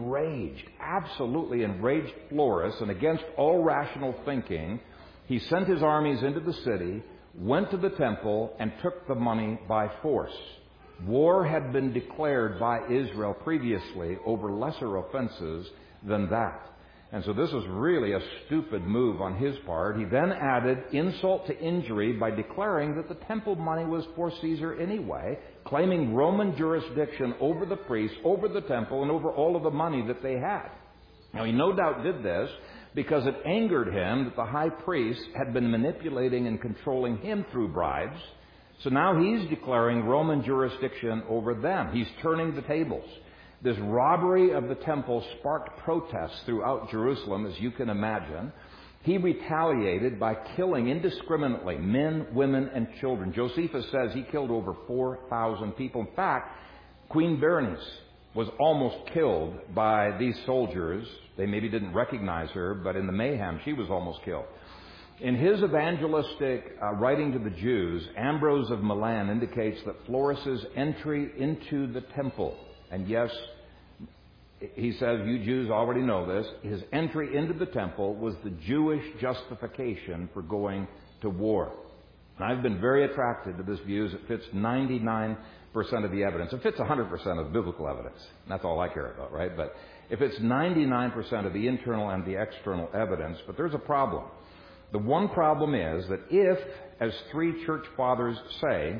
absolutely enraged Florus, and against all rational thinking, he sent his armies into the city, went to the temple, and took the money by force. War had been declared by Israel previously over lesser offenses than that. And so this was really a stupid move on his part. He then added insult to injury by declaring that the temple money was for Caesar anyway, claiming Roman jurisdiction over the priests, over the temple, and over all of the money that they had. Now, he no doubt did this because it angered him that the high priest had been manipulating and controlling him through bribes. So now he's declaring Roman jurisdiction over them. He's turning the tables. This robbery of the temple sparked protests throughout Jerusalem, as you can imagine. He retaliated by killing indiscriminately men, women, and children. Josephus says he killed over 4,000 people. In fact, Queen Berenice was almost killed by these soldiers. They maybe didn't recognize her, but in the mayhem, she was almost killed. In his evangelistic writing to the Jews, Ambrose of Milan indicates that Florus's entry into the temple, and yes, he says, you Jews already know this, his entry into the temple was the Jewish justification for going to war. And I've been very attracted to this view as it fits 99% of the evidence. It fits 100% of biblical evidence. That's all I care about, right? But if it's 99% of the internal and the external evidence, but there's a problem. The one problem is that if, as 3 church fathers say,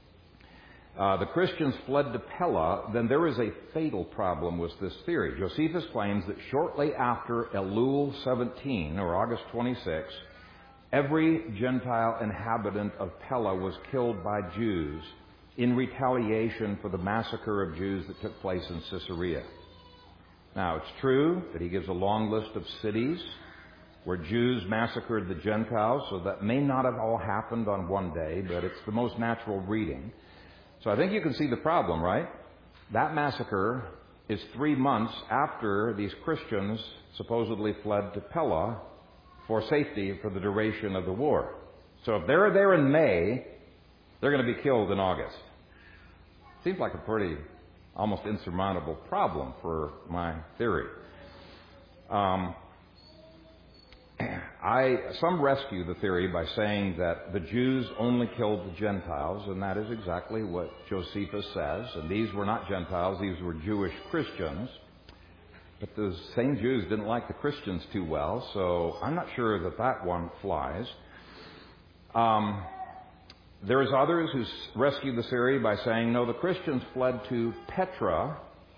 the Christians fled to Pella, then there is a fatal problem with this theory. Josephus claims that shortly after Elul 17, or August 26, every Gentile inhabitant of Pella was killed by Jews in retaliation for the massacre of Jews that took place in Caesarea. Now, it's true that he gives a long list of cities where Jews massacred the Gentiles, so that may not have all happened on one day, but it's the most natural reading. So I think you can see the problem, right? That massacre is 3 months after these Christians supposedly fled to Pella for safety for the duration of the war. So if they're there in May, they're going to be killed in August. Seems like a pretty almost insurmountable problem for my theory. Some rescue the theory by saying that the Jews only killed the Gentiles, and that is exactly what Josephus says. And these were not Gentiles, these were Jewish Christians. But the same Jews didn't like the Christians too well, so I'm not sure that one flies. There's others who rescue the theory by saying, no, the Christians fled to Petra,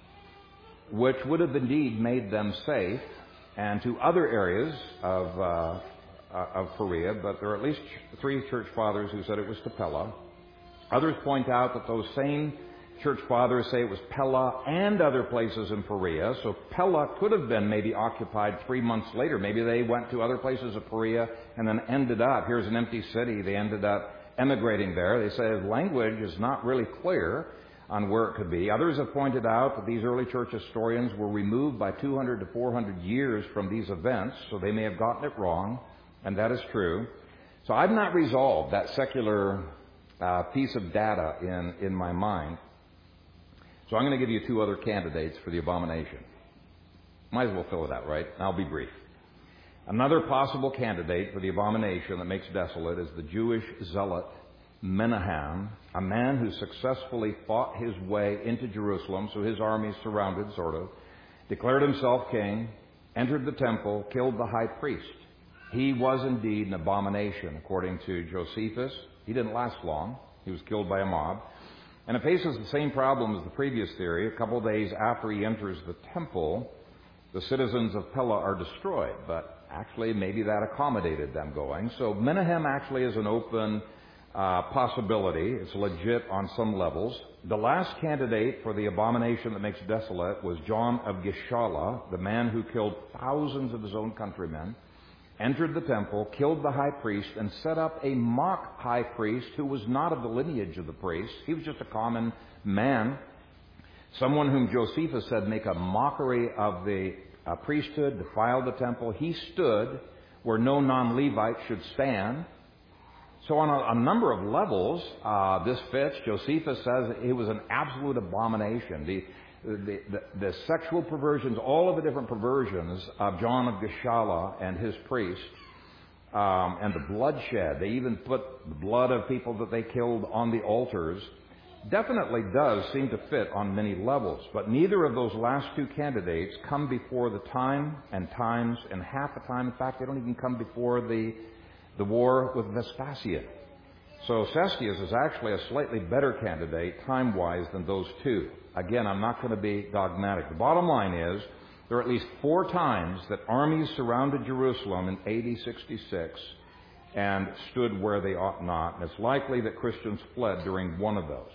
which would have indeed made them safe, and to other areas of Perea, but there are at least 3 church fathers who said it was to Pella. Others point out that those same church fathers say it was Pella and other places in Perea, so Pella could have been maybe occupied 3 months later. Maybe they went to other places of Perea and then ended up, here's an empty city, they ended up emigrating there. They say the language is not really clear on where it could be. Others have pointed out that these early church historians were removed by 200 to 400 years from these events, so they may have gotten it wrong, and that is true. So I've not resolved that secular piece of data in my mind. So I'm going to give you 2 other candidates for the abomination. Might as well fill it out, right? I'll be brief. Another possible candidate for the abomination that makes desolate is the Jewish zealot Menahem, a man who successfully fought his way into Jerusalem, so his army surrounded, sort of, declared himself king, entered the temple, killed the high priest. He was indeed an abomination, according to Josephus. He didn't last long. He was killed by a mob. And it faces the same problem as the previous theory. A couple of days after he enters the temple, the citizens of Pella are destroyed, but actually maybe that accommodated them going. So Menahem actually is an open possibility. It's legit on some levels. The last candidate for the abomination that makes desolate was John of Gischala, the man who killed thousands of his own countrymen, entered the temple, killed the high priest, and set up a mock high priest who was not of the lineage of the priests. He was just a common man, someone whom Josephus said make a mockery of the priesthood, defiled the temple. He stood where no non-Levite should stand. So on a number of levels, this fits. Josephus says it was an absolute abomination. The sexual perversions, all of the different perversions of John of Gischala and his priest, and the bloodshed. They even put the blood of people that they killed on the altars. Definitely does seem to fit on many levels. But neither of those last 2 candidates come before the time and times and half the time. In fact, they don't even come before the war with Vespasian. So Cestius is actually a slightly better candidate time-wise than those 2. Again, I'm not going to be dogmatic. The bottom line is there are at least 4 times that armies surrounded Jerusalem in AD 66 and stood where they ought not. And it's likely that Christians fled during one of those.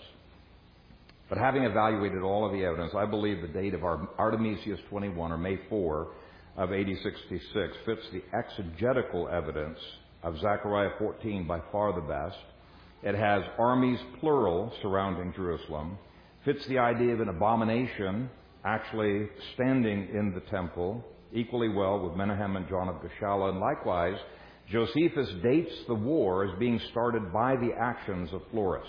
But having evaluated all of the evidence, I believe the date of Artemisius 21, or May 4, of AD 66 fits the exegetical evidence of Zechariah 14 by far the best. It has armies, plural, surrounding Jerusalem. Fits the idea of an abomination actually standing in the temple equally well with Menahem and John of Gischala. And likewise, Josephus dates the war as being started by the actions of Florus.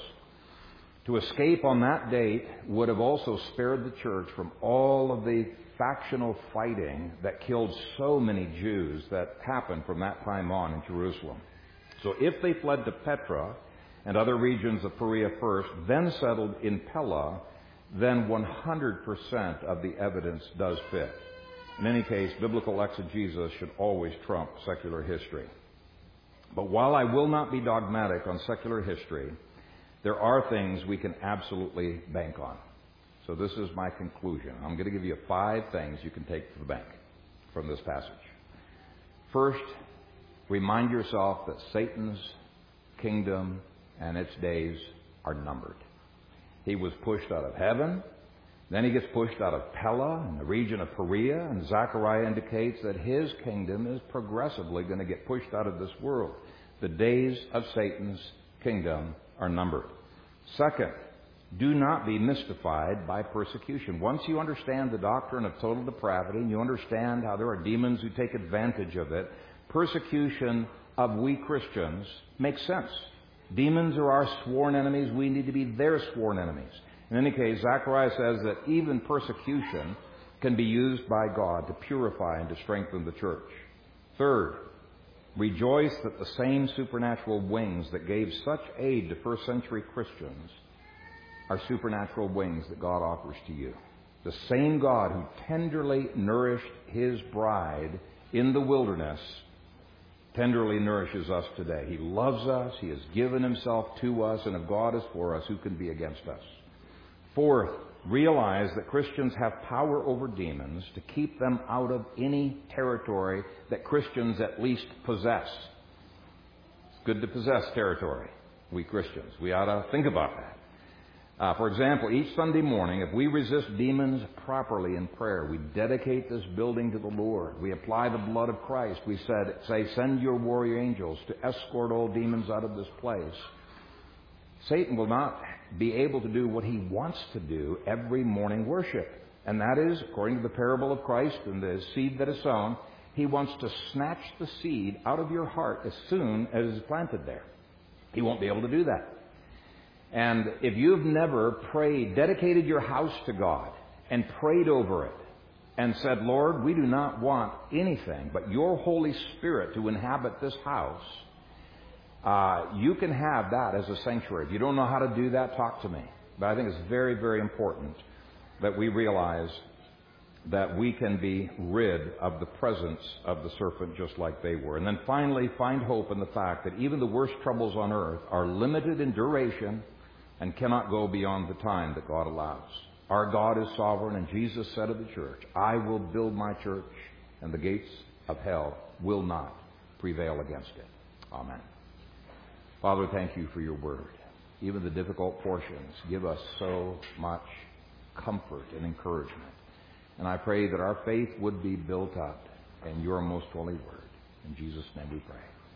To escape on that date would have also spared the church from all of the factional fighting that killed so many Jews that happened from that time on in Jerusalem. So if they fled to Petra and other regions of Perea first, then settled in Pella, then 100% of the evidence does fit. In any case, biblical exegesis should always trump secular history. But while I will not be dogmatic on secular history, there are things we can absolutely bank on. So this is my conclusion. I'm going to give you 5 things you can take to the bank from this passage. First, remind yourself that Satan's kingdom and its days are numbered. He was pushed out of heaven. Then he gets pushed out of Pella in the region of Perea, and Zechariah indicates that his kingdom is progressively going to get pushed out of this world. The days of Satan's kingdom are numbered. Second, do not be mystified by persecution. Once you understand the doctrine of total depravity, and you understand how there are demons who take advantage of it, persecution of we Christians makes sense. Demons are our sworn enemies. We need to be their sworn enemies. In any case, Zechariah says that even persecution can be used by God to purify and to strengthen the church. Third, rejoice that the same supernatural wings that gave such aid to first century Christians are supernatural wings that God offers to you. The same God who tenderly nourished His bride in the wilderness tenderly nourishes us today. He loves us. He has given Himself to us. And if God is for us, who can be against us? Fourth, realize that Christians have power over demons to keep them out of any territory that Christians at least possess. It's good to possess territory, we Christians. We ought to think about that. For example, each Sunday morning, if we resist demons properly in prayer, we dedicate this building to the Lord. We apply the blood of Christ. We say, send your warrior angels to escort all demons out of this place. Satan will not be able to do what he wants to do every morning worship. And that is, according to the parable of Christ and the seed that is sown, he wants to snatch the seed out of your heart as soon as it's planted there. He won't be able to do that. And if you've never prayed, dedicated your house to God and prayed over it and said, Lord, we do not want anything but your Holy Spirit to inhabit this house, you can have that as a sanctuary. If you don't know how to do that, talk to me. But I think it's very, very important that we realize that we can be rid of the presence of the serpent just like they were. And then finally, find hope in the fact that even the worst troubles on earth are limited in duration and cannot go beyond the time that God allows. Our God is sovereign, and Jesus said of the church, I will build my church, and the gates of hell will not prevail against it. Amen. Father, thank you for your word. Even the difficult portions give us so much comfort and encouragement. And I pray that our faith would be built up in your most holy word. In Jesus' name we pray.